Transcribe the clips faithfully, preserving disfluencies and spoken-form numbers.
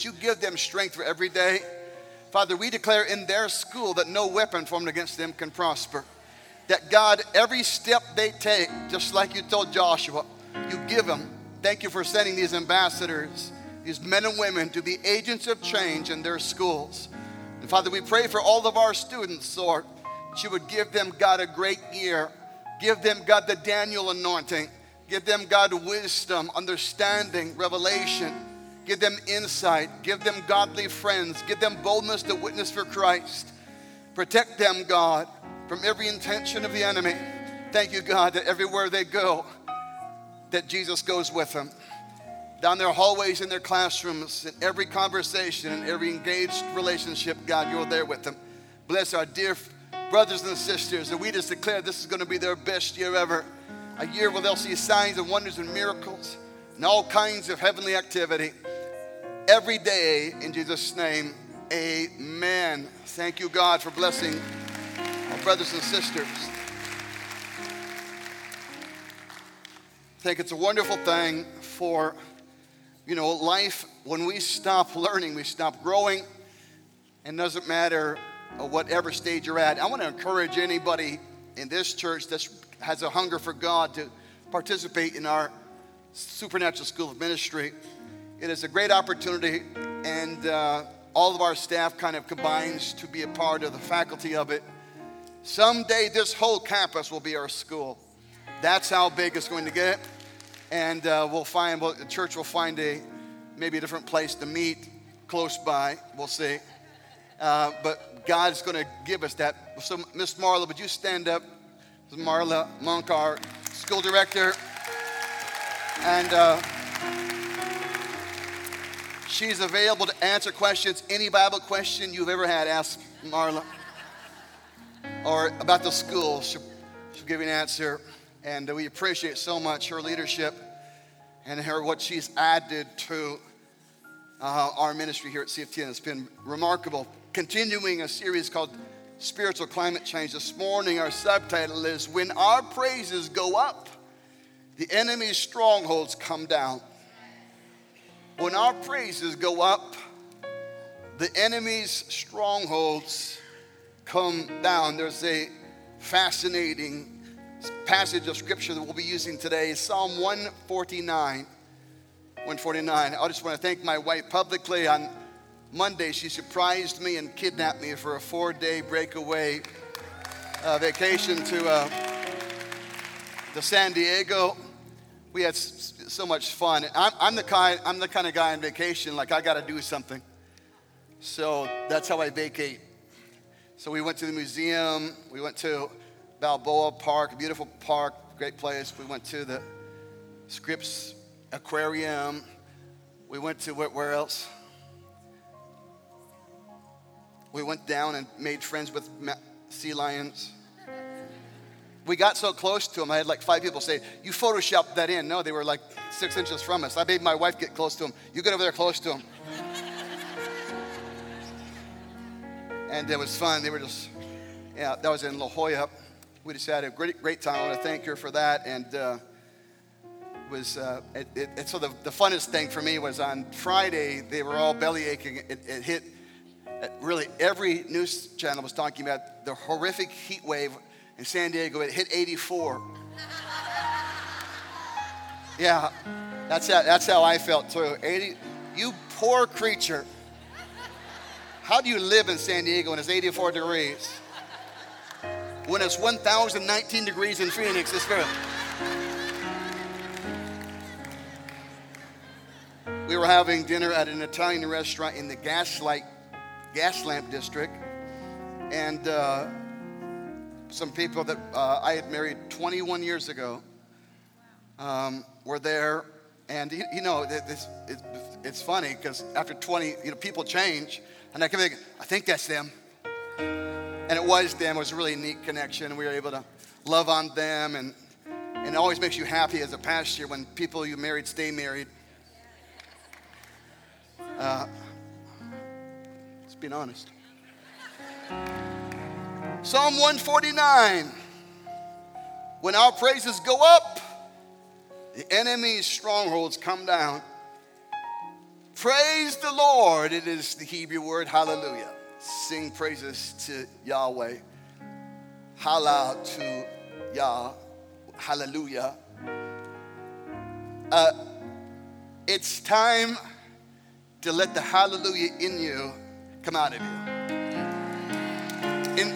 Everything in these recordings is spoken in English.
Would you give them strength for every day? Father, we declare in their school that no weapon formed against them can prosper. That God, every step they take, just like you told Joshua, you give them. Thank you for sending these ambassadors, these men and women, to be agents of change in their schools. And Father, we pray for all of our students, Lord, that you would give them, God, a great year. Give them, God, the Daniel anointing. Give them, God, wisdom, understanding, revelation. Give them insight. Give them godly friends. Give them boldness to witness for Christ. Protect them, God, from every intention of the enemy. Thank you, God, that everywhere they go, that Jesus goes with them. Down their hallways, in their classrooms, in every conversation, in every engaged relationship, God, you're there with them. Bless our dear brothers and sisters, and we just declare this is going to be their best year ever. A year where they'll see signs and wonders and miracles and all kinds of heavenly activity every day, in Jesus' name, amen. Thank you, God, for blessing our brothers and sisters. I think it's a wonderful thing for, you know, life. When we stop learning, we stop growing, and it doesn't matter whatever stage you're at. I want to encourage anybody in this church that has a hunger for God to participate in our Supernatural School of Ministry. It is a great opportunity, and uh, all of our staff kind of combines to be a part of the faculty of it. Someday this whole campus will be our school. That's how big it's going to get, and uh, we'll find, well, the church will find a maybe a different place to meet close by. We'll see. Uh, but God's going to give us that. So, Miss Marla, would you stand up? Marla Monk, our school director, and uh, she's available to answer questions. Any Bible question you've ever had, ask Marla. Or about the school, she'll, she'll give you an answer. And we appreciate so much her leadership and her what she's added to uh, our ministry here at C F T N. It's been remarkable. Continuing a series called Spiritual Climate Change. This morning our subtitle is, When Our Praises Go Up, the Enemy's Strongholds Come Down. When our praises go up, the enemy's strongholds come down. There's a fascinating passage of scripture that we'll be using today, Psalm one forty-nine. one forty-nine. I just want to thank my wife publicly. On Monday, she surprised me and kidnapped me for a four-day breakaway uh, vacation to, uh, to San Diego. We had s- so much fun. I'm, I'm the kind. I'm the kind of guy on vacation. Like, I got to do something. So that's how I vacate. So we went to the museum. We went to Balboa Park, a beautiful park, great place. We went to the Scripps Aquarium. We went to where, where else? We went down and made friends with sea lions. We got so close to them, I had like five people say, you photoshopped that in. No, they were like six inches from us. I made my wife get close to them. You get over there close to them. And it was fun. They were just, yeah, that was in La Jolla. We just had a great, great time. I want to thank her for that. And uh, it was, uh, it, it, it, so the, the funnest thing for me was on Friday, they were all belly aching. It, it hit, really every news channel was talking about the horrific heat wave in San Diego. It hit eighty-four. Yeah, that's how, that's how I felt too. eighty, you poor creature. How do you live in San Diego when it's eighty-four degrees? When it's one thousand nineteen degrees in Phoenix, it's good. We were having dinner at an Italian restaurant in the Gaslight, Gaslamp district, and uh, some people that uh, I had married twenty-one years ago um, were there, and you, you know, this, it's, it's funny because after twenty, you know, people change, and I can think, I think that's them, and it was them. It was a really neat connection. We were able to love on them, and and it always makes you happy as a pastor when people you married stay married. Uh, let's be honest. Psalm one forty-nine. When our praises go up, the enemy's strongholds come down. Praise the Lord. It is the Hebrew word hallelujah. Sing praises to Yahweh. Hala to Yah. Hallelujah. Uh, it's time to let the hallelujah in you come out of you. In,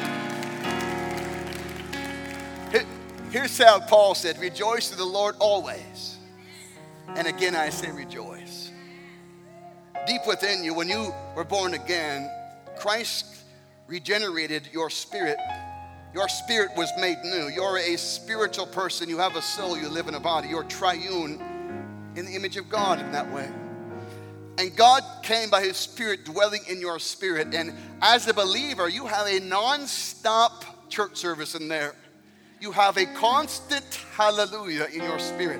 here, here's how Paul said, rejoice in the Lord always. And again I say rejoice. Deep within you, when you were born again, Christ regenerated your spirit. Your spirit was made new. You're a spiritual person. You have a soul. You live in a body. You're triune in the image of God in that way. And God came by his spirit dwelling in your spirit. And as a believer, you have a non-stop church service in there. You have a constant hallelujah in your spirit.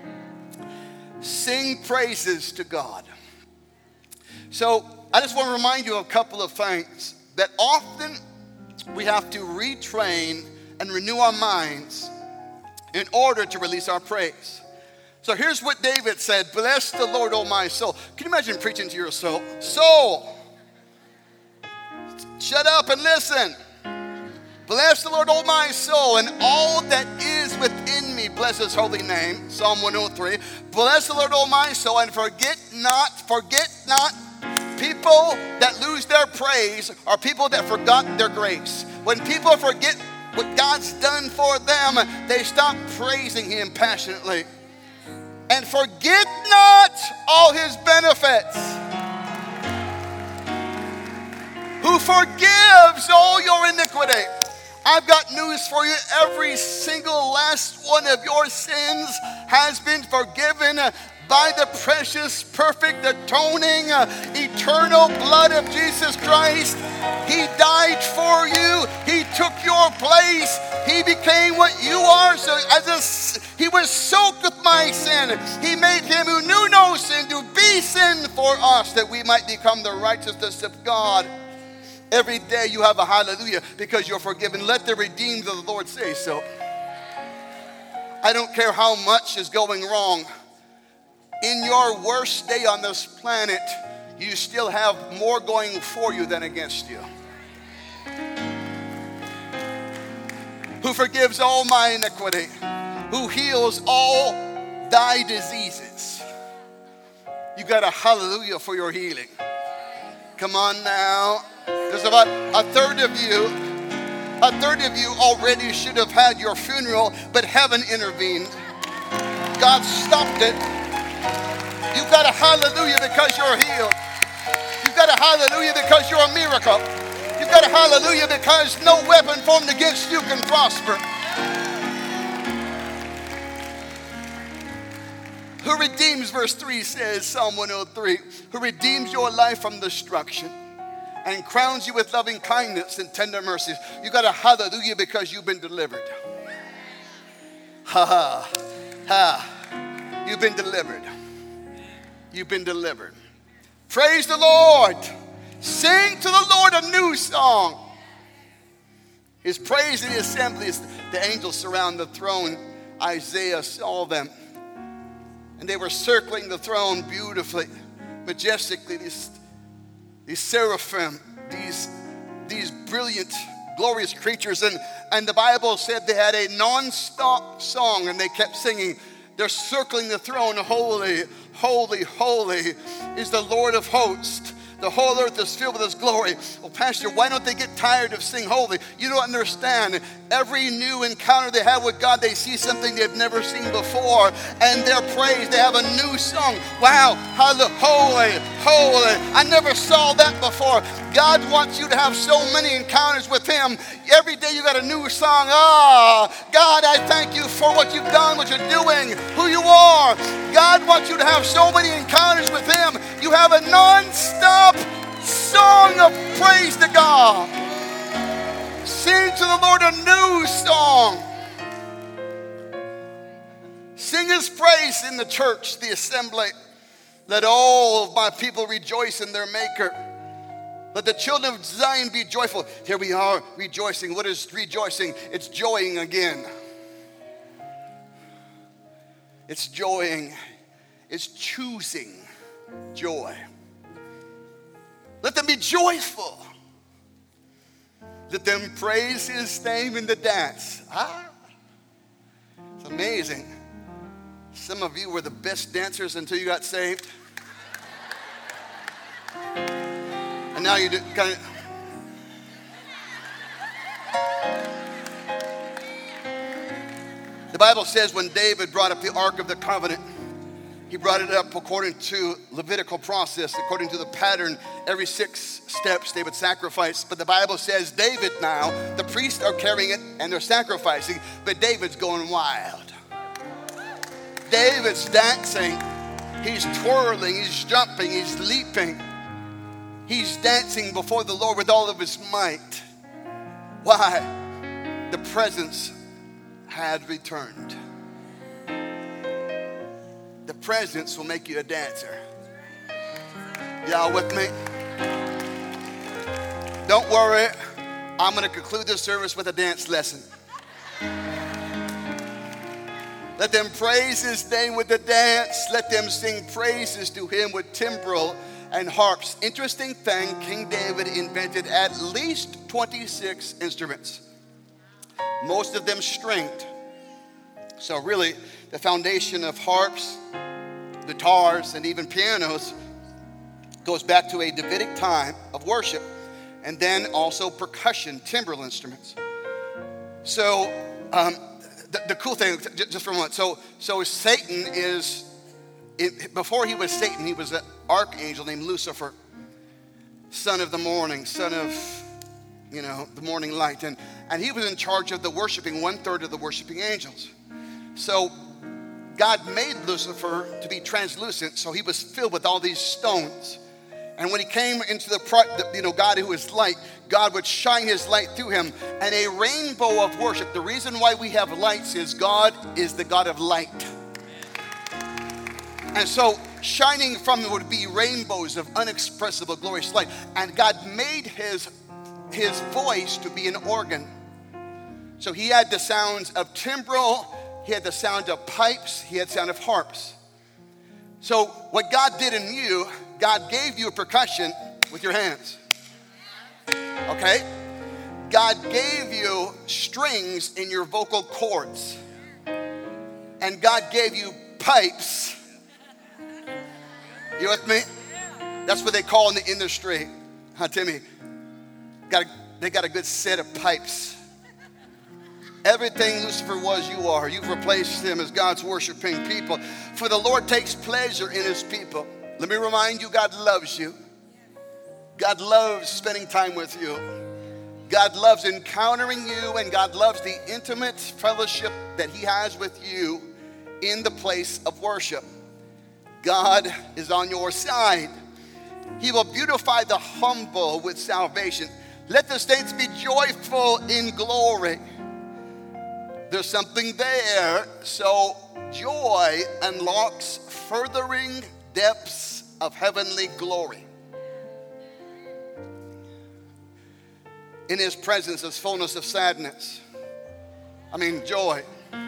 Sing praises to God. So I just want to remind you of a couple of things that often we have to retrain and renew our minds in order to release our praise. So here's what David said, bless the Lord, O my soul. Can you imagine preaching to your soul? Soul, shut up and listen. Bless the Lord, O my soul, and all that is within me, bless his holy name. Psalm one oh three. Bless the Lord, O my soul, and forget not, forget not. People that lose their praise are people that forgot their grace. When people forget what God's done for them, they stop praising him passionately. And forget not all his benefits, who forgives all your iniquity. I've got news for you. Every single last one of your sins has been forgiven by the precious, perfect, atoning, uh, eternal blood of Jesus Christ. He died for you. He took your place. He became what you are. So as a, he was soaked with my sin. He made him who knew no sin to be sin for us, that we might become the righteousness of God. Every day you have a hallelujah because you're forgiven. Let the redeemed of the Lord say so. I don't care how much is going wrong. In your worst day on this planet, you still have more going for you than against you. Who forgives all my iniquity, who heals all thy diseases. You got a hallelujah for your healing. Come on now. There's about a third of you, a third of you already should have had your funeral, but heaven intervened. God stopped it. You've got a hallelujah because you're healed. You've got a hallelujah because you're a miracle. You've got a hallelujah because no weapon formed against you can prosper. Who redeems, verse three says, Psalm one oh three, who redeems your life from destruction and crowns you with loving kindness and tender mercies. You got a hallelujah because you've been delivered. Ha ha, ha. You've been delivered. You've been delivered. Praise the Lord. Sing to the Lord a new song. His praise in the assemblies. The angels surround the throne. Isaiah saw them. And they were circling the throne beautifully, majestically. These, these seraphim, these, these brilliant, glorious creatures. And, and the Bible said they had a non-stop song and they kept singing. They're circling the throne. Holy, holy, holy is the Lord of hosts. The whole earth is filled with his glory. Well, Pastor, why don't they get tired of singing holy? You don't understand. Every new encounter they have with God, they see something they've never seen before. And their praise, they have a new song. Wow, holy, holy. I never saw that before. God wants you to have so many encounters with him. Every day you got a new song. Ah, God, I thank you for what you've done, what you're doing, who you are. God wants you to have so many encounters with him. You have a non-stop song of praise to God. Sing to the Lord a new song. Sing his praise in the church, the assembly. Let all of my people rejoice in their maker. Let the children of Zion be joyful. Here we are rejoicing. What is rejoicing? It's joying again. It's joying. It's choosing joy. be joyful. Let them praise his name in the dance. Ah, it's amazing. Some of you were the best dancers until you got saved. And now you kind of... The Bible says when David brought up the Ark of the Covenant, he brought it up according to Levitical process, according to the pattern. Every six steps they would sacrifice. But the Bible says David now, the priests are carrying it and they're sacrificing, but David's going wild. David's dancing, he's twirling, he's jumping, he's leaping. He's dancing before the Lord with all of his might. Why? The presence had returned. The presence will make you a dancer. Y'all with me? Don't worry. I'm going to conclude this service with a dance lesson. Let them praise his name with the dance. Let them sing praises to him with timbrel and harps. Interesting thing, King David invented at least twenty-six instruments. Most of them stringed. So really, the foundation of harps, guitars, and even pianos goes back to a Davidic time of worship. And then also percussion, timbrel instruments. So um, the, the cool thing, just for a moment, so, so Satan is, it, before he was Satan, he was an archangel named Lucifer, son of the morning, son of, you know, the morning light. And, and he was in charge of the worshiping, one third of the worshiping angels. So God made Lucifer to be translucent, so he was filled with all these stones. And when he came into the, you know, God who is light, God would shine his light through him. And a rainbow of worship. The reason why we have lights is God is the God of light. And so shining from it would be rainbows of unexpressible glorious light. And God made his, his voice to be an organ. So he had the sounds of timbrel, he had the sound of pipes, he had the sound of harps. So what God did in you, God gave you a percussion with your hands. Okay? God gave you strings in your vocal cords. And God gave you pipes. You with me? That's what they call in the industry. Huh, Timmy? Got a, they got a good set of pipes. Everything Lucifer was, you are. You've replaced him as God's worshiping people. For the Lord takes pleasure in his people. Let me remind you, God loves you. God loves spending time with you. God loves encountering you, and God loves the intimate fellowship that he has with you in the place of worship. God is on your side. He will beautify the humble with salvation. Let the saints be joyful in glory. There's something there. So joy unlocks furthering depths of heavenly glory. In his presence is fullness of sadness. I mean joy.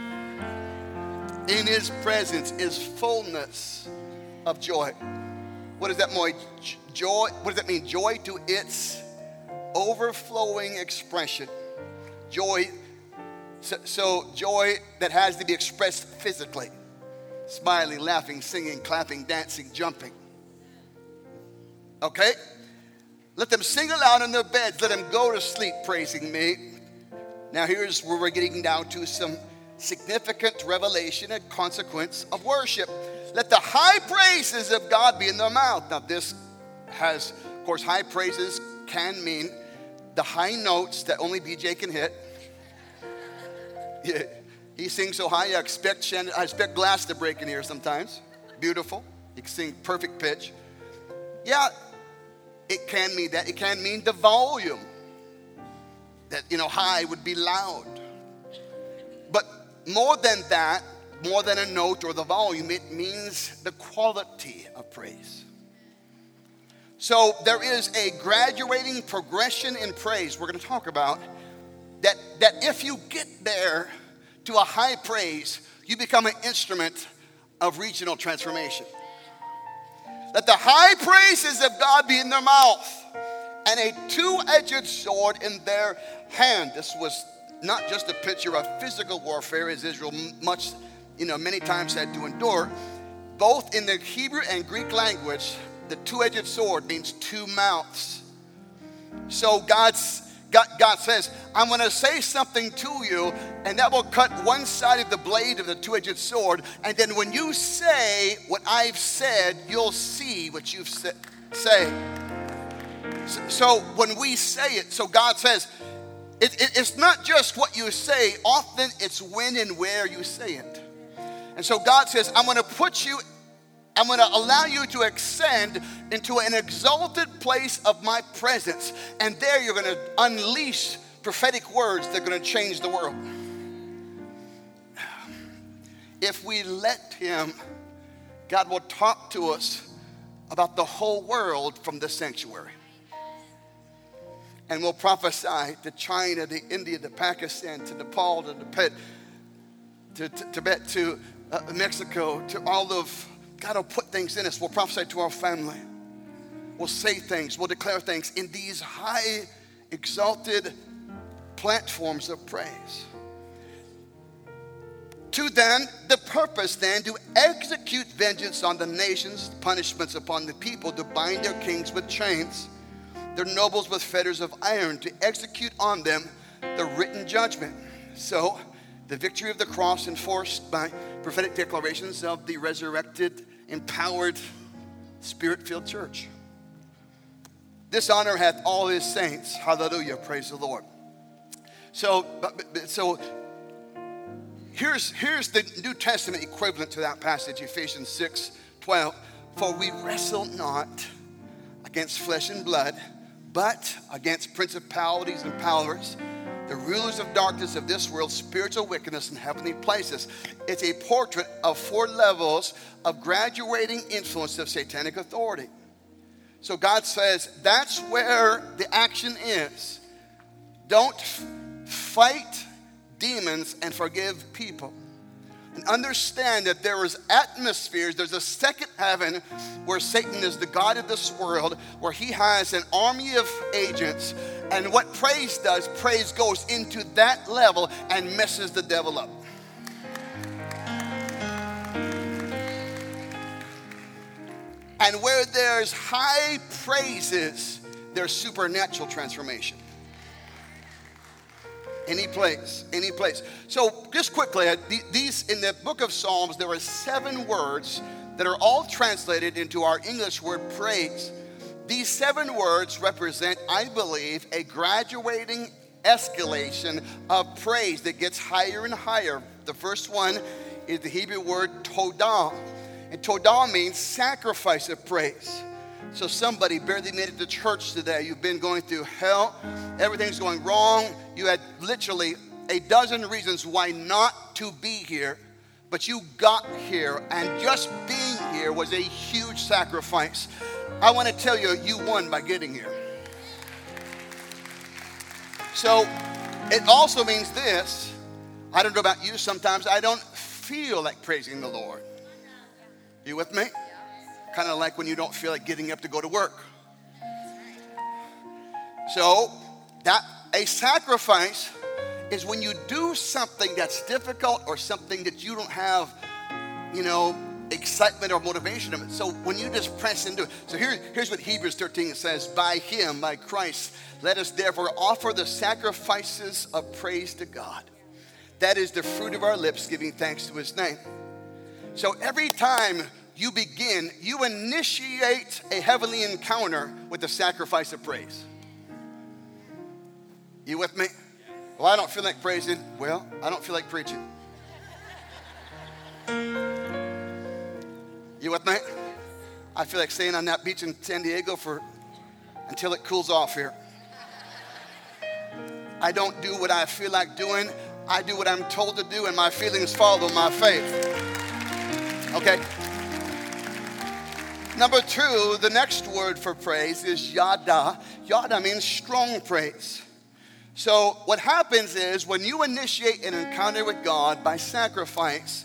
In his presence is fullness of joy. What does that mean? Joy. What does that mean? Joy to its overflowing expression. Joy. So, so joy that has to be expressed physically. Smiling, laughing, singing, clapping, dancing, jumping. Okay? Let them sing aloud in their beds. Let them go to sleep praising me. Now here's where we're getting down to some significant revelation and consequence of worship. Let the high praises of God be in their mouth. Now this has, of course, high praises can mean the high notes that only B J can hit. Yeah. He sings so high, I expect, Shannon, I expect glass to break in here sometimes. Beautiful. He can sing perfect pitch. Yeah, it can mean that. It can mean the volume. That, you know, high would be loud. But more than that, more than a note or the volume, it means the quality of praise. So there is a graduating progression in praise we're going to talk about. That, that if you get there to a high praise, you become an instrument of regional transformation. Let the high praises of God be in their mouth. and a two-edged sword in their hand. This was not just a picture of physical warfare, as Israel much, you know, many times had to endure. Both in the Hebrew and Greek language, the two-edged sword means two mouths. So God's, God, God says, I'm going to say something to you, and that will cut one side of the blade of the two-edged sword. And then when you say what I've said, you'll see what you've sa- say. So, so when we say it, so God says, it, it, it's not just what you say. Often it's when and where you say it. And so God says, I'm going to put you I'm going to allow you to ascend into an exalted place of my presence. And there you're going to unleash prophetic words that are going to change the world. If we let him, God will talk to us about the whole world from the sanctuary. And we'll prophesy to China, to India, to Pakistan, to Nepal, to Tibet, to, to Tibet, to uh, Mexico, to all of God will put things in us. We'll prophesy to our family. We'll say things. We'll declare things in these high, exalted platforms of praise. To then, the purpose then to execute vengeance on the nations, punishments upon the people, to bind their kings with chains, their nobles with fetters of iron, to execute on them the written judgment. So, the victory of the cross enforced by prophetic declarations of the resurrected, empowered, spirit-filled church. This honor hath all his saints. Hallelujah, praise the Lord. So, so here's, here's the New Testament equivalent to that passage, Ephesians six twelve. For we wrestle not against flesh and blood, but against principalities and powers, the rulers of darkness of this world, spiritual wickedness in heavenly places. It's a portrait of four levels of graduating influence of satanic authority. So God says that's where the action is. Don't f- fight demons and forgive people. And understand that there is atmospheres, there's a second heaven where Satan is the god of this world, where he has an army of agents. And what praise does, praise goes into that level and messes the devil up. And where there's high praises, there's supernatural transformation. Any place, any place. So just quickly, these in the book of Psalms, there are seven words that are all translated into our English word praise. These seven words represent, I believe, a graduating escalation of praise that gets higher and higher. The first one is the Hebrew word todah. And todah means sacrifice of praise. So somebody barely made it to church today. You've been going through hell. Everything's going wrong. You had literally a dozen reasons why not to be here. But you got here. And just being here was a huge sacrifice. I want to tell you, you won by getting here. So it also means this. I don't know about you. Sometimes I don't feel like praising the Lord. You with me? Kind of like when you don't feel like getting up to go to work. So that a sacrifice is when you do something that's difficult or something that you don't have, you know, excitement or motivation of it. So when you just press into it. So here, here's what Hebrews thirteen says. By him, by Christ, let us therefore offer the sacrifices of praise to God. That is the fruit of our lips, giving thanks to his name. So every time you begin, you initiate a heavenly encounter with the sacrifice of praise. You with me? Well, I don't feel like praising. Well, I don't feel like preaching. You with me? I feel like staying on that beach in San Diego for until it cools off here. I don't do what I feel like doing. I do what I'm told to do, and my feelings follow my faith. Okay? Number two, the next word for praise is yada. Yada means strong praise. So what happens is when you initiate an encounter with God by sacrifice,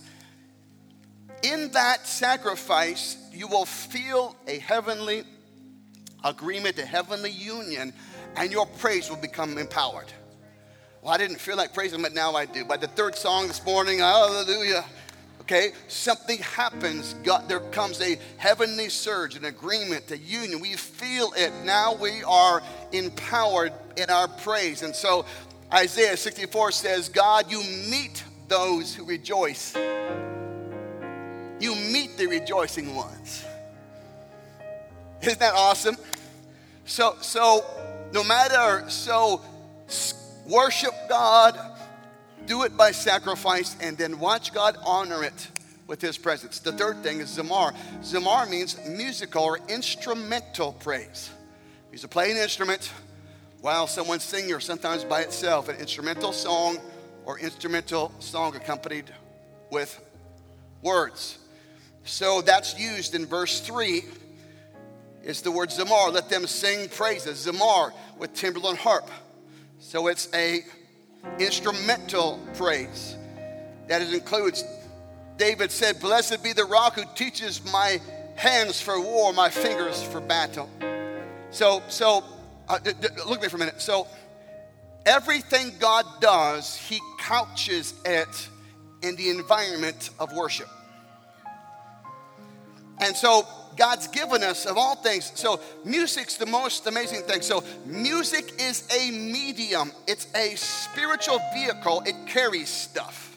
in that sacrifice, you will feel a heavenly agreement, a heavenly union, and your praise will become empowered. Well, I didn't feel like praising, but now I do. By the third song this morning, hallelujah. Okay, something happens. God, there comes a heavenly surge, an agreement, a union. We feel it. Now we are empowered in our praise. And so Isaiah sixty-four says, God, you meet those who rejoice. You meet the rejoicing ones. Isn't that awesome? So, so no matter, so worship God, do it by sacrifice, and then watch God honor it with his presence. The third thing is zamar. Zamar means musical or instrumental praise. He's to play an instrument while someone's singing, or sometimes by itself, an instrumental song or instrumental song accompanied with words. So that's used in verse three. It's the word zamar. Let them sing praises. Zamar with timbrel and harp. So it's a instrumental praise. That is, includes, David said, blessed be the rock who teaches my hands for war, my fingers for battle. So, so uh, d- d- look at me for a minute. So everything God does, he couches it in the environment of worship. And so God's given us of all things. So music's the most amazing thing. So music is a medium. It's a spiritual vehicle. It carries stuff.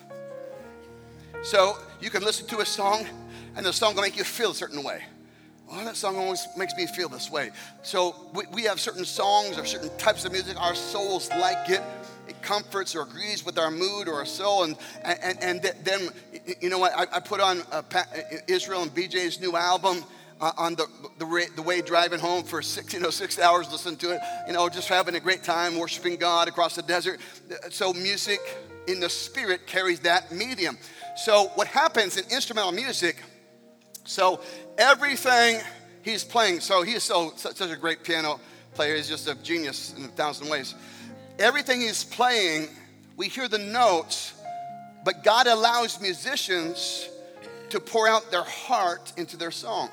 So you can listen to a song and the song will make you feel a certain way. Well, that song always makes me feel this way. So we, we have certain songs or certain types of music. Our souls like it. It comforts or agrees with our mood or our soul. And and, and then, you know what, I, I put on uh, Israel and B J's new album. Uh, on the, the the way driving home for six, you know, six hours, listening to it, you know, just having a great time worshiping God across the desert. So music in the spirit carries that medium. So what happens in instrumental music, so everything he's playing, so he is so such a great piano player, he's just a genius in a thousand ways. Everything he's playing, we hear the notes, but God allows musicians to pour out their heart into their song.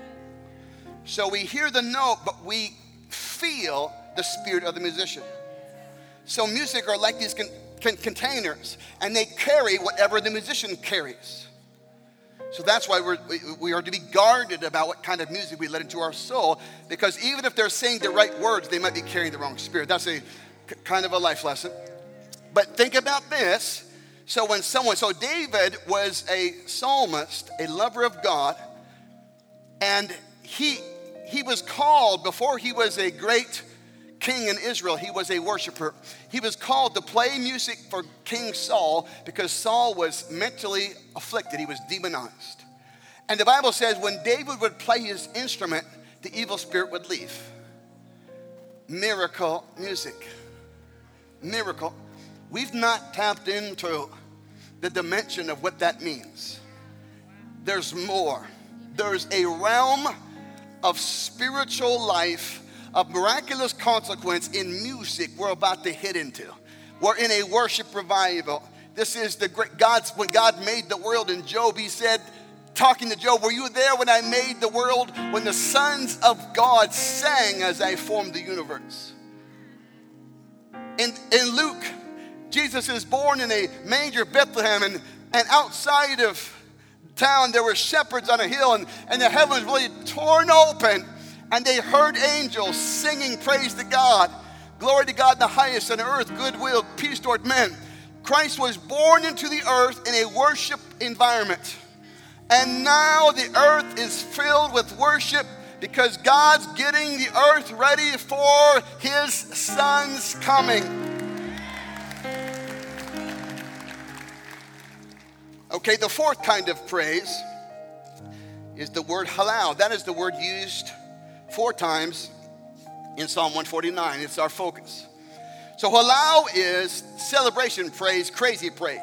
So we hear the note, but we feel the spirit of the musician. So music are like these con- con- containers, and they carry whatever the musician carries. So that's why we're, we, we are to be guarded about what kind of music we let into our soul, because even if they're saying the right words, they might be carrying the wrong spirit. That's a c- kind of a life lesson. But think about this. So when someone, so David was a psalmist, a lover of God, and he he was called, before he was a great king in Israel, he was a worshiper. He was called to play music for King Saul because Saul was mentally afflicted. He was demonized. And the Bible says when David would play his instrument, the evil spirit would leave. Miracle music. Miracle. We've not tapped into the dimension of what that means. There's more. There's a realm of spiritual life, of miraculous consequence in music we're about to hit into. We're in a worship revival. This is the great, God's, when God made the world in Job, he said, talking to Job, were you there when I made the world, when the sons of God sang as I formed the universe? In, in Luke, Jesus is born in a manger, Bethlehem, and, and outside of town there were shepherds on a hill, and, and the heavens really torn open, and they heard angels singing praise to God. Glory to God in the highest, and earth goodwill, peace toward men. Christ was born into the earth in a worship environment. And now the earth is filled with worship because God's getting the earth ready for his son's coming. Okay, the fourth kind of praise is the word halal. That is the word used four times in Psalm one forty-nine. It's our focus. So halal is celebration praise, crazy praise.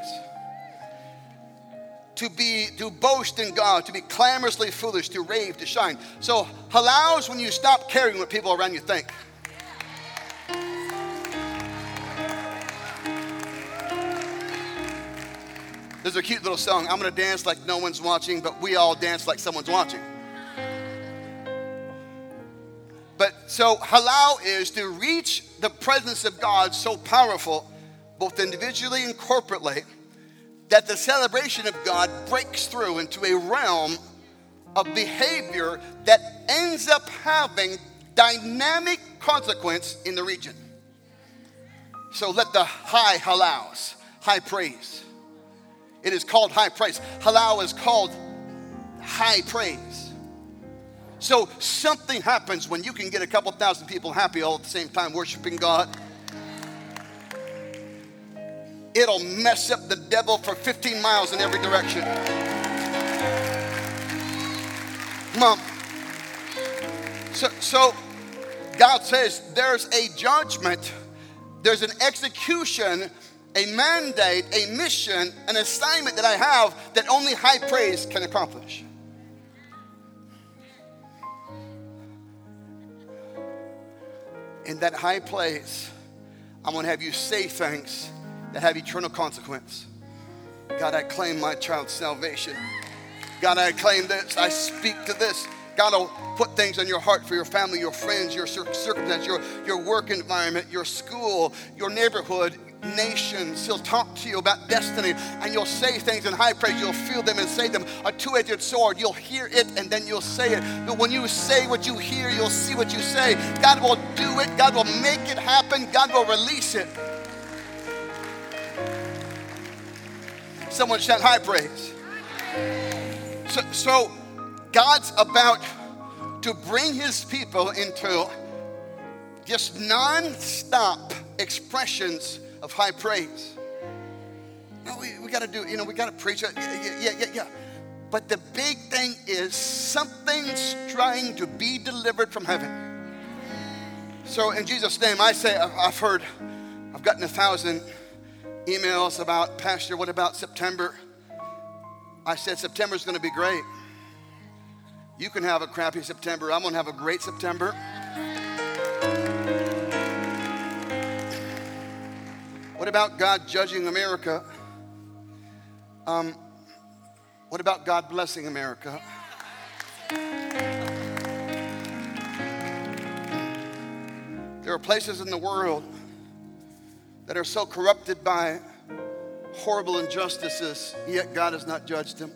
To be, to boast in God, to be clamorously foolish, to rave, to shine. So halal is when you stop caring what people around you think. There's a cute little song, I'm gonna dance like no one's watching, but we all dance like someone's watching. But so halal is to reach the presence of God so powerful, both individually and corporately, that the celebration of God breaks through into a realm of behavior that ends up having dynamic consequence in the region. So let the high halals, high praise. It is called high praise. Halal is called high praise. So something happens when you can get a couple thousand people happy all at the same time worshiping God. It'll mess up the devil for fifteen miles in every direction. Mom. So, so God says there's a judgment, there's an execution, a mandate, a mission, an assignment that I have that only high praise can accomplish. In that high place, I'm going to have you say things that have eternal consequence. God, I claim my child's salvation. God, I claim this. I speak to this. God will put things on your heart for your family, your friends, your circumstance, your, your work environment, your school, your neighborhood, nations. He'll talk to you about destiny, and you'll say things in high praise. You'll feel them and say them. A two-edged sword. You'll hear it and then you'll say it. But when you say what you hear, you'll see what you say. God will do it. God will make it happen. God will release it. Someone shout high praise. So, so God's about to bring his people into just non-stop expressions of high praise. No, we, we got to do, you know, we got to preach. Yeah, yeah, yeah, yeah. But the big thing is something's trying to be delivered from heaven. So in Jesus' name, I say, I've heard, I've gotten a thousand emails about, Pastor, what about September? I said, September's going to be great. You can have a crappy September. I'm going to have a great September. What about God judging America? Um, what about God blessing America? There are places in the world that are so corrupted by horrible injustices, yet God has not judged them.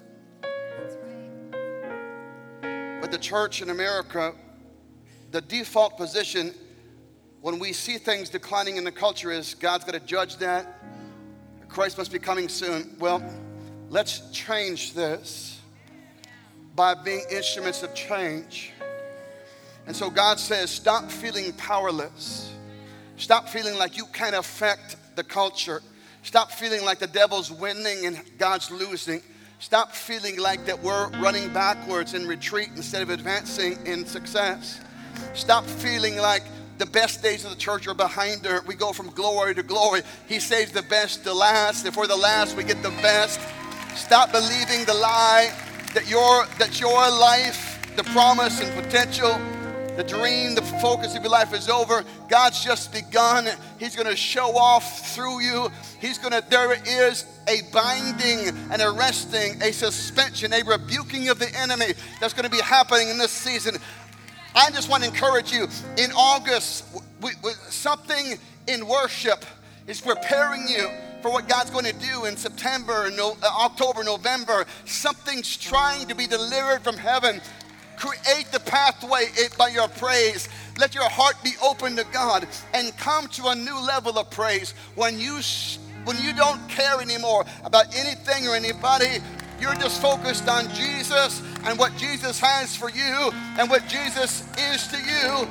But the church in America, the default position when we see things declining in the culture is God's going to judge that. Christ must be coming soon. Well, let's change this by being instruments of change. And so God says, stop feeling powerless. Stop feeling like you can't affect the culture. Stop feeling like the devil's winning and God's losing. Stop feeling like that we're running backwards in retreat instead of advancing in success. Stop feeling like the best days of the church are behind her. We go from glory to glory. He saves the best to last. If we're the last, we get the best. Stop believing the lie that your, that your life, the promise and potential, the dream, the focus of your life is over. God's just begun. He's going to show off through you. He's going to, there is a binding, an arresting, a suspension, a rebuking of the enemy that's going to be happening in this season. I just want to encourage you, in August, we, we, something in worship is preparing you for what God's going to do in September, no, uh, October, November. Something's trying to be delivered from heaven. Create the pathway by your praise. Let your heart be open to God and come to a new level of praise. When you, when you don't care anymore about anything or anybody, you're just focused on Jesus and what Jesus has for you and what Jesus is to you.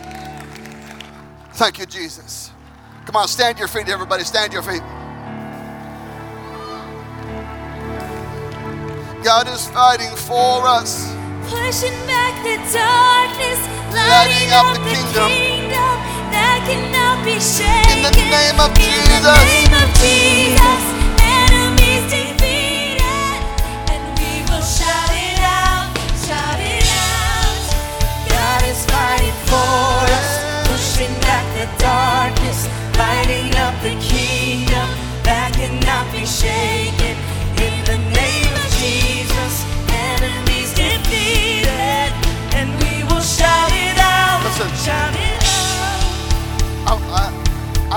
Thank you, Jesus. Come on, stand to your feet, everybody. Stand to your feet. God is fighting for us. Pushing back the darkness, lighting up the kingdom, kingdom that cannot be shaken. In the name of Jesus. In the name of Jesus, enemies defeated, and we will shout it out, shout it out. God is fighting for us, pushing back the darkness, lighting up the kingdom that cannot be shaken. In the name of Jesus, enemies defeated, and we will shout it out. Listen,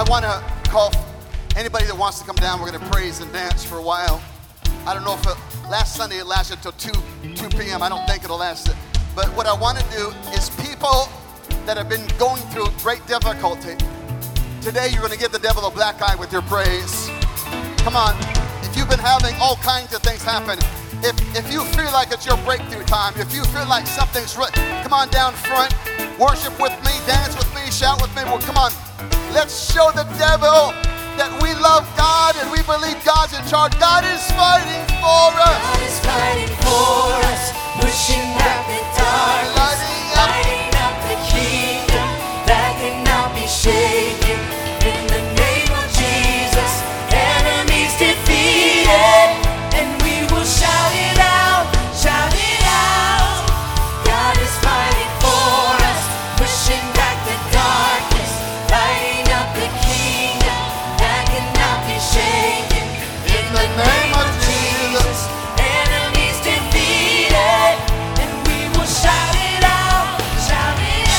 want to call anybody that wants to come down. We're going to praise and dance for a while. I don't know if it, last Sunday it lasted until two p.m. I don't think it'll last. But what I want to do is people that have been going through great difficulty, today you're going to give the devil a black eye with your praise. Come on. If you've been having all kinds of things happen, if, if you feel like it's your breakthrough time, if you feel like something's right, come on down front, worship with me, dance with me, shout with me. Well, come on. Let's show the devil that we love God and we believe God's in charge. God is fighting for us. God is fighting for us, pushing back the darkness, Lighting up. lighting up the kingdom that cannot be shaken. In the name of Jesus, enemies defeated, and we will shout it out, shout it out. God is fighting for us, pushing back the darkness, lighting up the kingdom that cannot be shaken. In the name of Jesus, enemies defeated, and we will shout it out, shout it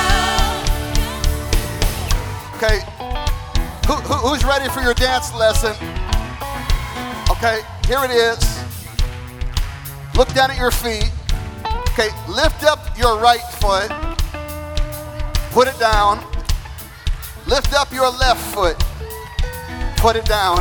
out. Okay, who, who, who's ready for your dance lesson? Okay, here it is. Look down at your feet. Okay, lift up your right foot. Put it down. Lift up your left foot. Put it down.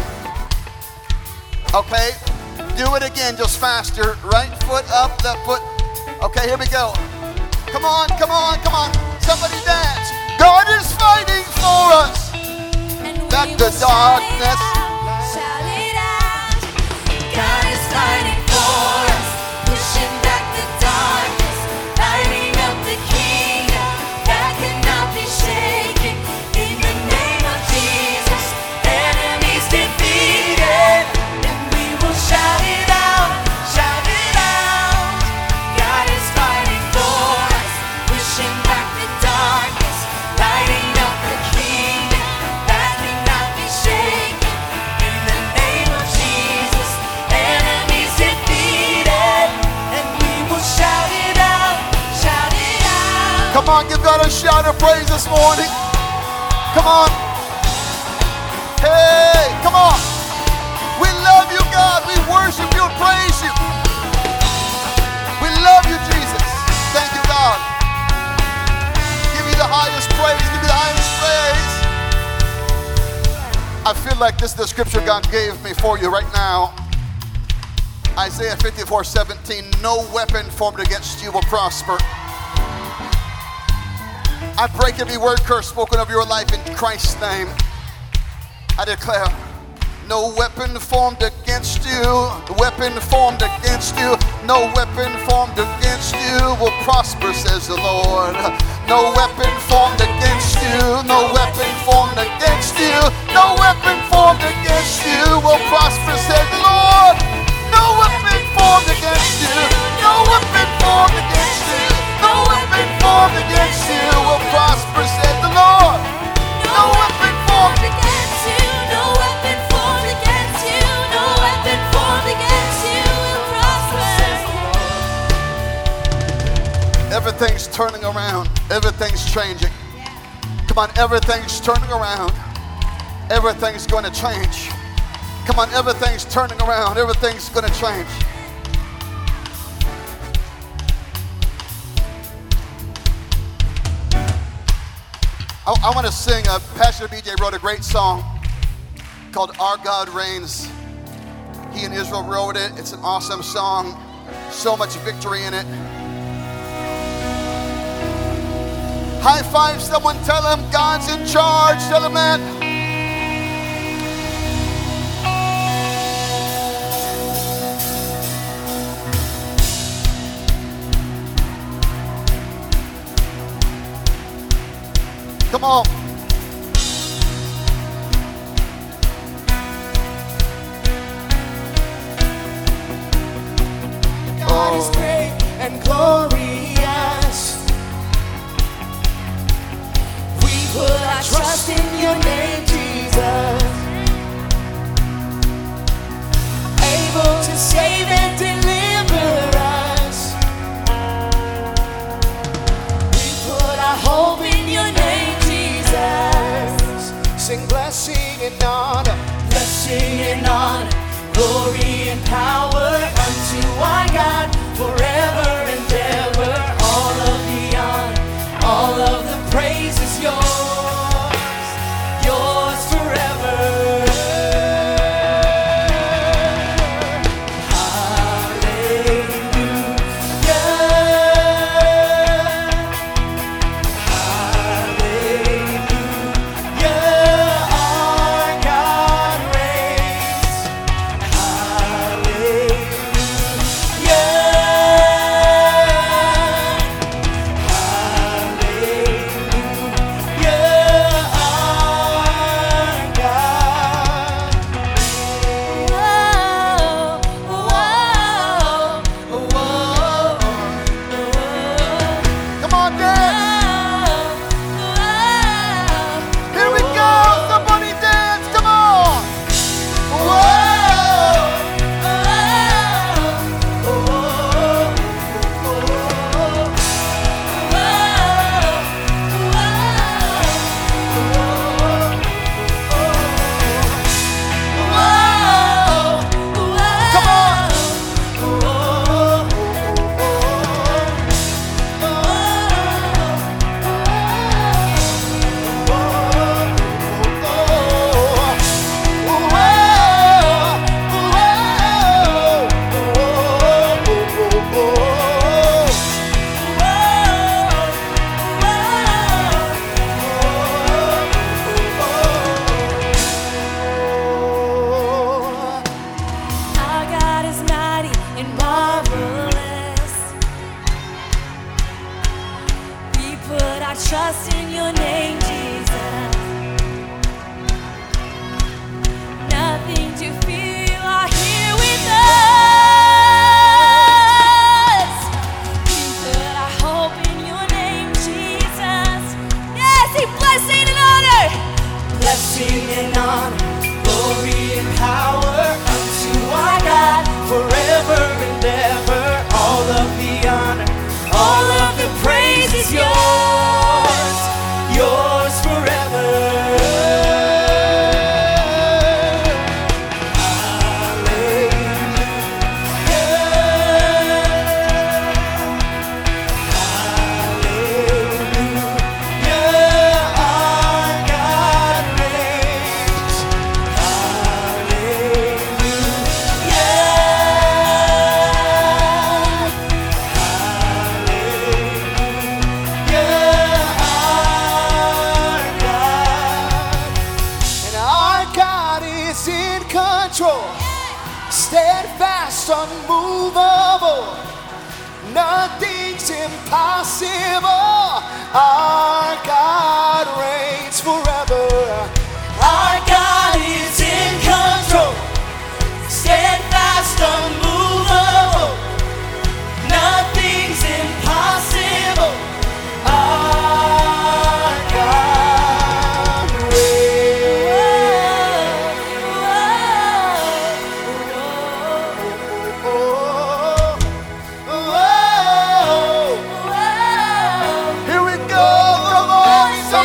Okay, do it again, just faster. Right foot up, left foot. Okay, here we go. Come on, come on, come on. Somebody dance. God is fighting for us. And Back we the will shout it darkness. out, shout it out. God is fighting for us, pushing back the darkness, lighting up the kingdom that cannot be shaken. In the name of Jesus, enemies defeated, and we will shout it out, shout it out. God is fighting for us, pushing back the darkness, lighting up the kingdom that cannot be shaken. In the name of Jesus, enemies defeated, and we will shout it out, shout it out. Come on, give God a shout of praise this morning. Come on. Hey, come on. We love you, God. We worship you and praise you. We love you, Jesus. Thank you, God. Give you the highest praise. Give you the highest praise. I feel like this is the scripture God gave me for you right now. Isaiah fifty-four seventeen. No weapon formed against you will prosper. I break every word curse spoken of your life in Christ's name. I declare, no weapon formed against you, weapon formed against you, no weapon formed against you will prosper, says the Lord. No weapon formed against you, no weapon formed against you, no weapon formed against you will prosper, says the Lord. No weapon formed against you, no weapon formed against you, no weapon formed against you will prosper, said the Lord. No weapon formed against you, no weapon formed against you, no weapon formed against you will prosper. Everything's turning around. Everything's changing. Come on, everything's turning around. Everything's going to change. Come on, everything's turning around. Everything's going to change. I, I want to sing. Uh, Pastor B J wrote a great song called Our God Reigns. He and Israel wrote it. It's an awesome song. So much victory in it. High five someone, tell them God's in charge. Tell them that. Come on. God is great and glorious. We put our trust in your name, Jesus. Able to save and deliver us. We put our hope in your name, Jesus. Sing blessed. blessing and honor, blessing and honor, glory and power unto our God forever and ever. All of the honor, all of the praise is yours, yours forever. Trust in your name, Jesus. Nothing to fear, you are here with us. We put our hope in your name, Jesus. Yes, he blessing and honor, blessing and honor, glory and power unto our God forever and ever. All of the honor, all of the praise is yours. Yours forever. Steadfast, unmovable, nothing's impossible. Our God reigns forever. Our God is in control. Steadfast, unmovable, nothing's impossible. Our God reigns. Here we go, come on,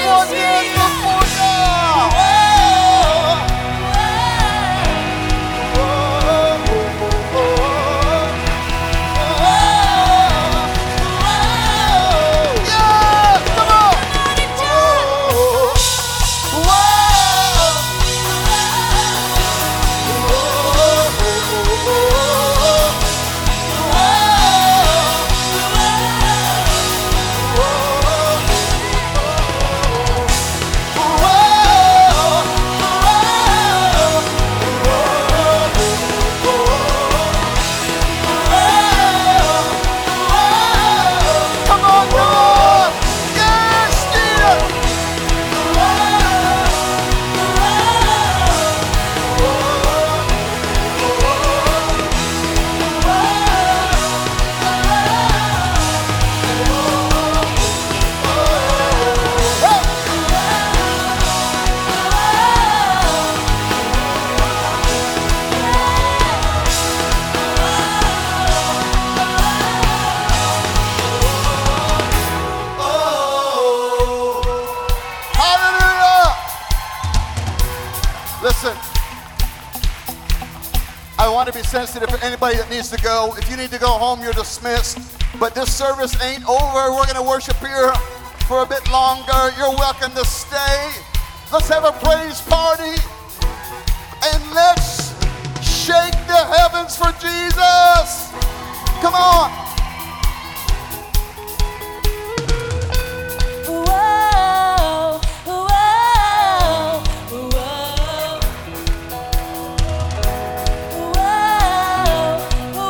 Listen, I want to be sensitive for anybody that needs to go. If you need to go home, you're dismissed. But this service ain't over. We're going to worship here for a bit longer. You're welcome to stay. Let's have a praise party. And let's shake the heavens for Jesus. Come on. Whoa, whoa, whoa, whoa,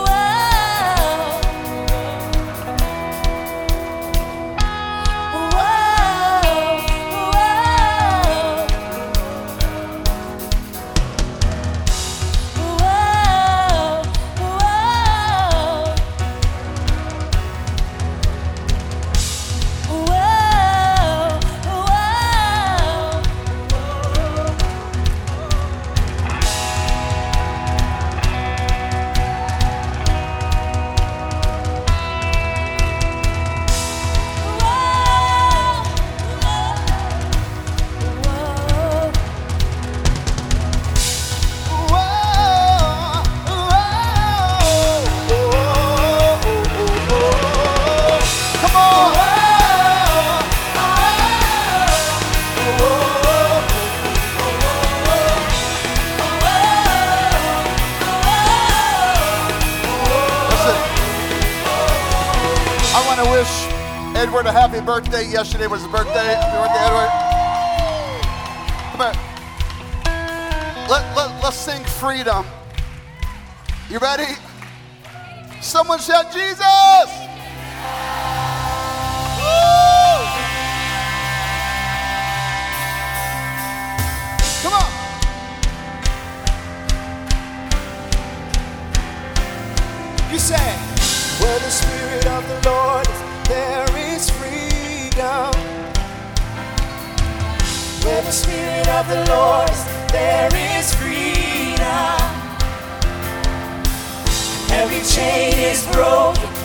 Edward a happy birthday. Yesterday was his birthday. Happy birthday, Edward. Come here. Let, let, let's sing freedom. You ready? Someone shout Jesus! Woo! Come on. You say, where the Spirit of the Lord is, there is freedom. Where the Spirit of the Lord is, there is freedom. Every chain is broken,